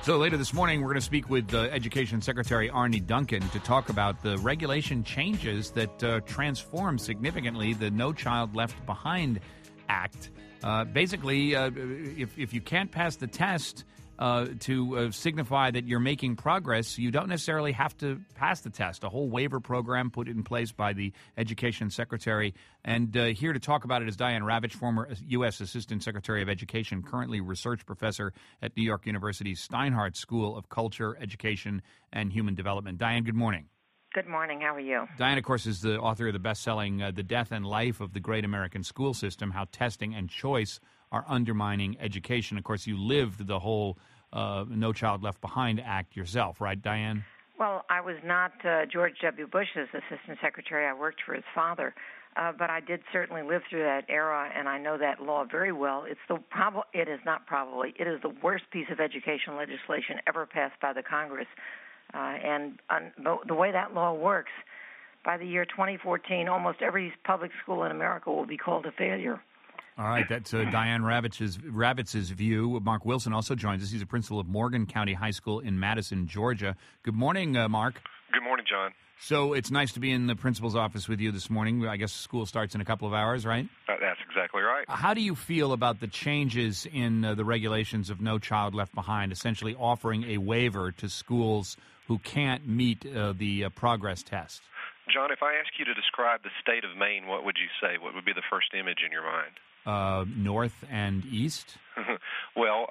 So later this morning, we're going to speak with Education Secretary Arne Duncan to talk about the regulation changes that transform significantly the No Child Left Behind Act. Basically, if you can't pass the test to signify that you're making progress, you don't necessarily have to pass the test. A whole waiver program put in place by the Education Secretary. And here to talk about it is Diane Ravitch, former U.S. Assistant Secretary of Education, currently research professor at New York University's Steinhardt School of Culture, Education, and Human Development. Diane, good morning. Good morning. How are you? Diane, of course, is the author of the best-selling The Death and Life of the Great American School System, How Testing and Choice Are Undermining Education. Of course, you lived the whole No Child Left Behind Act yourself, right, Diane? Well, I was not George W. Bush's assistant secretary. I worked for his father. But I did certainly live through that era, and I know that law very well. It is the worst piece of education legislation ever passed by the Congress. And the way that law works, by the year 2014, almost every public school in America will be called a failure. All right, that's Diane Ravitch's view. Mark Wilson also joins us. He's a principal of Morgan County High School in Madison, Georgia. Good morning, Mark. Good morning, John. So it's nice to be in the principal's office with you this morning. I guess school starts in a couple of hours, right? That's exactly right. How do you feel about the changes in the regulations of No Child Left Behind, essentially offering a waiver to schools who can't meet the progress test? John, if I ask you to describe the state of Maine, what would you say? What would be the first image in your mind? North and east? Well,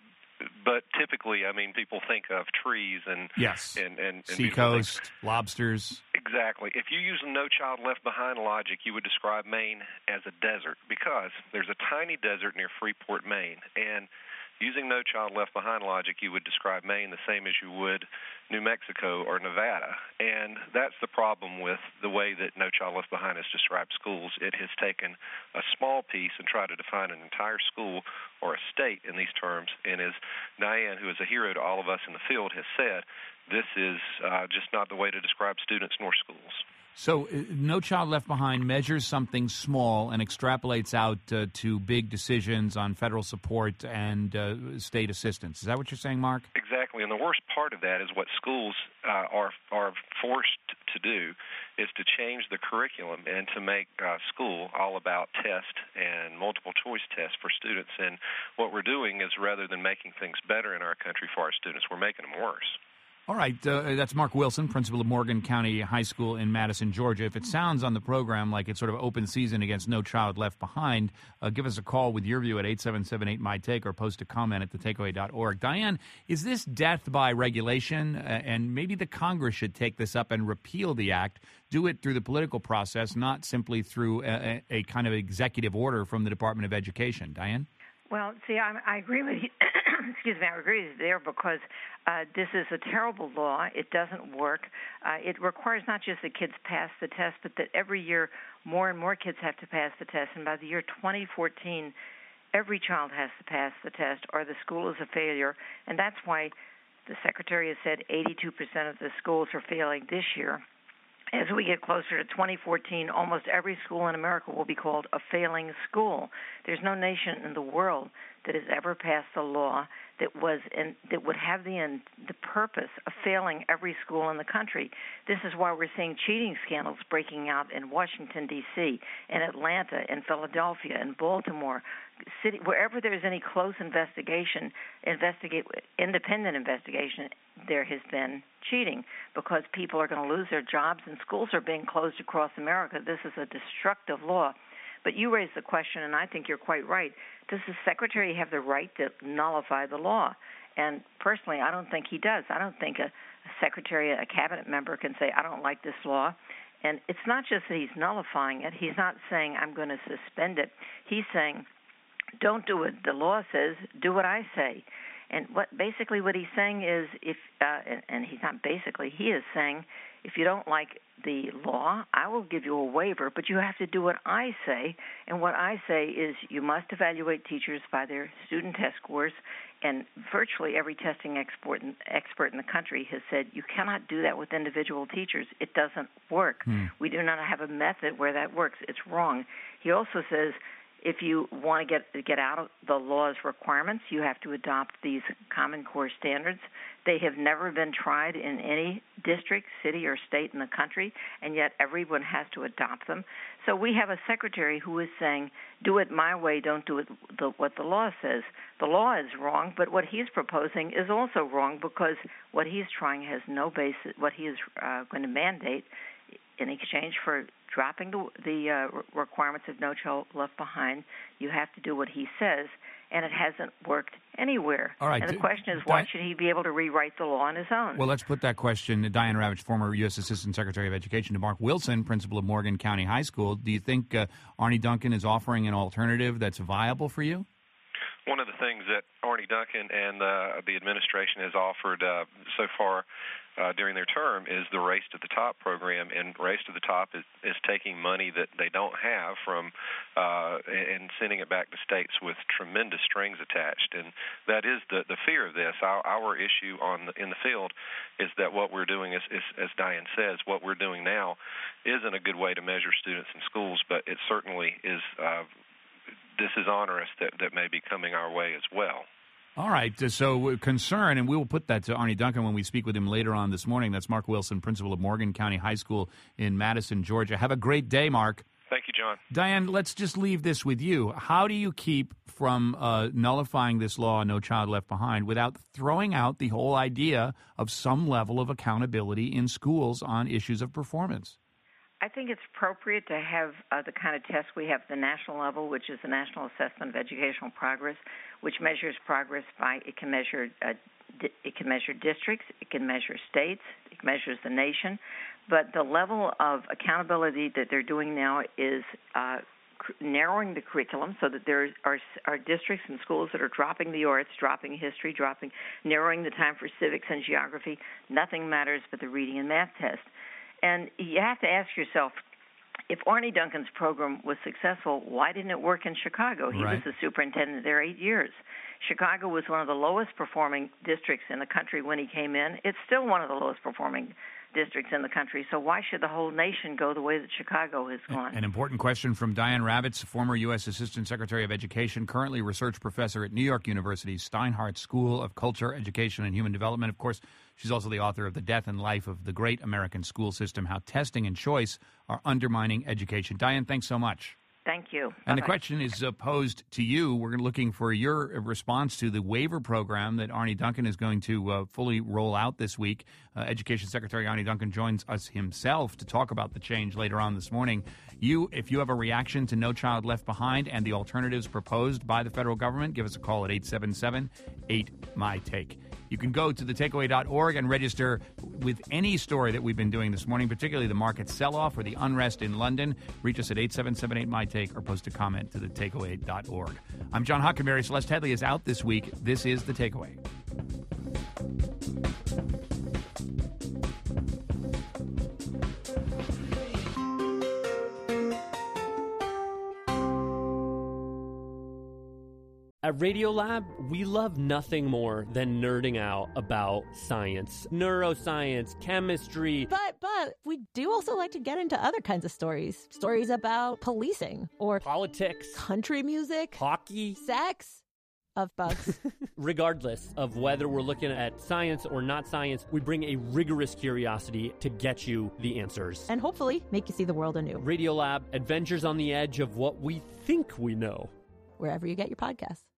but typically, I mean, people think of trees and yes, and seacoast, lobsters. Exactly. If you use the No Child Left Behind logic, you would describe Maine as a desert because there's a tiny desert near Freeport, Maine, and using No Child Left Behind logic, you would describe Maine the same as you would New Mexico or Nevada. And that's the problem with the way that No Child Left Behind has described schools. It has taken a small piece and tried to define an entire school or a state in these terms. And as Diane, who is a hero to all of us in the field, has said, this is just not the way to describe students nor schools. So No Child Left Behind measures something small and extrapolates out to big decisions on federal support and state assistance. Is that what you're saying, Mark? Exactly. And the worst part of that is what schools are forced to do is to change the curriculum and to make school all about test and multiple choice tests for students. And what we're doing is rather than making things better in our country for our students, we're making them worse. All right, that's Mark Wilson, principal of Morgan County High School in Madison, Georgia. If it sounds on the program like it's sort of open season against No Child Left Behind, give us a call with your view at 877-8-MY-TAKE or post a comment at thetakeaway.org. Diane, is this death by regulation? And maybe the Congress should take this up and repeal the act, do it through the political process, not simply through a kind of executive order from the Department of Education. Diane? Well, see, I agree with you. Excuse me, I agree with you there because this is a terrible law. It doesn't work. It requires not just that kids pass the test, but that every year more and more kids have to pass the test. And by the year 2014, every child has to pass the test or the school is a failure. And that's why the Secretary has said 82% of the schools are failing this year. As we get closer to 2014, almost every school in America will be called a failing school. There's no nation in the world that has ever passed a law that would have the purpose of failing every school in the country. This is why we're seeing cheating scandals breaking out in Washington, D.C., in Atlanta, in Philadelphia, in Baltimore, wherever there's any close independent investigation, there has been cheating because people are going to lose their jobs and schools are being closed across America. This is a destructive law. But you raised the question, and I think you're quite right. Does the Secretary have the right to nullify the law? And personally, I don't think he does. I don't think a secretary, a cabinet member can say, I don't like this law. And it's not just that he's nullifying it. He's not saying, I'm going to suspend it. He's saying, don't do what the law says, do what I say. And what he's saying is, he is saying, if you don't like the law, I will give you a waiver, but you have to do what I say. And what I say is you must evaluate teachers by their student test scores. And virtually every testing expert in the country has said you cannot do that with individual teachers. It doesn't work. We do not have a method where that works. It's wrong. He also says If you want to get out of the law's requirements, you have to adopt these Common Core standards. They have never been tried in any district, city, or state in the country, and yet everyone has to adopt them. So we have a secretary who is saying, do it my way, don't do it what the law says. The law is wrong, but what he's proposing is also wrong because what he's trying has no basis. What he is going to mandate in exchange for dropping the requirements of No Child Left Behind, you have to do what he says, and it hasn't worked anywhere. All right. And the question is, why should he be able to rewrite the law on his own? Well, let's put that question to Diane Ravitch, former U.S. Assistant Secretary of Education, to Mark Wilson, principal of Morgan County High School. Do you think Arne Duncan is offering an alternative that's viable for you? One of the things that Arne Duncan and the administration has offered so far during their term is the Race to the Top program, and Race to the Top is taking money that they don't have from and sending it back to states with tremendous strings attached, and that is the fear of this. Our issue in the field is that what we're doing is, as Diane says, what we're doing now isn't a good way to measure students in schools, but it certainly is. This is onerous that may be coming our way as well. All right, so concern, and we will put that to Arne Duncan when we speak with him later on this morning. That's Mark Wilson, principal of Morgan County High School in Madison, Georgia. Have a great day, Mark. Thank you, John. Diane, let's just leave this with you. How do you keep from nullifying this law, No Child Left Behind, without throwing out the whole idea of some level of accountability in schools on issues of performance? I think it's appropriate to have the kind of tests we have at the national level, which is the National Assessment of Educational Progress, which measures progress by it can measure districts, it can measure states, it measures the nation, but the level of accountability that they're doing now is narrowing the curriculum so that there are districts and schools that are dropping the arts, dropping history, narrowing the time for civics and geography. Nothing matters but the reading and math test. And you have to ask yourself, if Arne Duncan's program was successful, why didn't it work in Chicago? He was the superintendent there 8 years. Chicago was one of the lowest performing districts in the country when he came in. It's still one of the lowest performing districts in the country. So why should the whole nation go the way that Chicago has gone? An important question from Diane Ravitch, former U.S. Assistant Secretary of Education, currently research professor at New York University's Steinhardt School of Culture, Education, and Human Development. Of course, she's also the author of The Death and Life of the Great American School System, How Testing and Choice Are Undermining Education. Diane, thanks so much. Thank you. And the question is posed to you. We're looking for your response to the waiver program that Arne Duncan is going to fully roll out this week. Education Secretary Arne Duncan joins us himself to talk about the change later on this morning. If you have a reaction to No Child Left Behind and the alternatives proposed by the federal government, give us a call at 877-8-MY-TAKE. You can go to thetakeaway.org and register with any story that we've been doing this morning, particularly the market sell-off or the unrest in London. Reach us at 877-8-MY-TAKE or post a comment to thetakeaway.org. I'm John Hockenberry. Celeste Headley is out this week. This is The Takeaway. At Radiolab, we love nothing more than nerding out about science, neuroscience, chemistry. But we do also like to get into other kinds of stories. Stories about policing or politics, country music, hockey, sex, of bugs. Regardless of whether we're looking at science or not science, we bring a rigorous curiosity to get you the answers. And hopefully make you see the world anew. Radiolab, adventures on the edge of what we think we know. Wherever you get your podcasts.